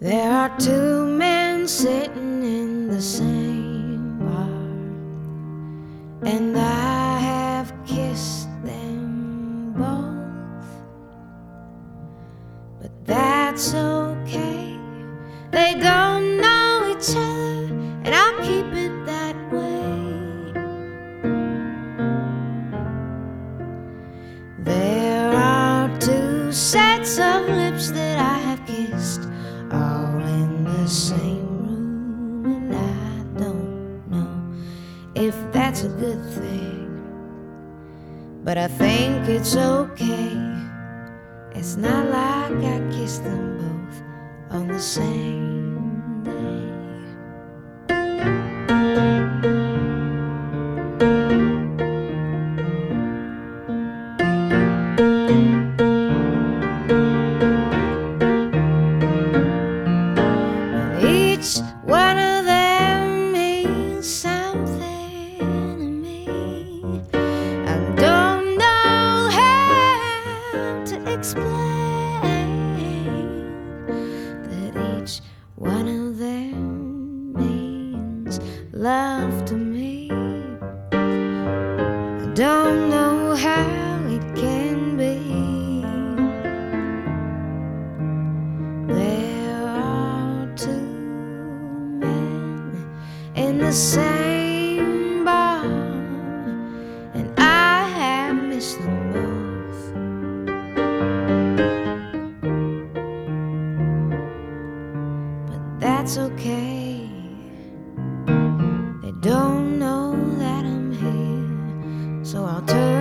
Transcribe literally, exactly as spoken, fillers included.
There are two men sitting in the same bar, and I have kissed them both. But that's okay, they don't know each other, and I'll keep it that way. There are two sets of lips that I have kissed, all in the same room, and I don't know if that's a good thing, but I think it's okay. It's not like I kissed them both on the same day. Each one of them means something to me. I don't know how to explain that each one of them means love to me. I don't know how it can be. There are two men in the same bar, and I have missed them both. But that's okay, they don't know that I'm here, so I'll turn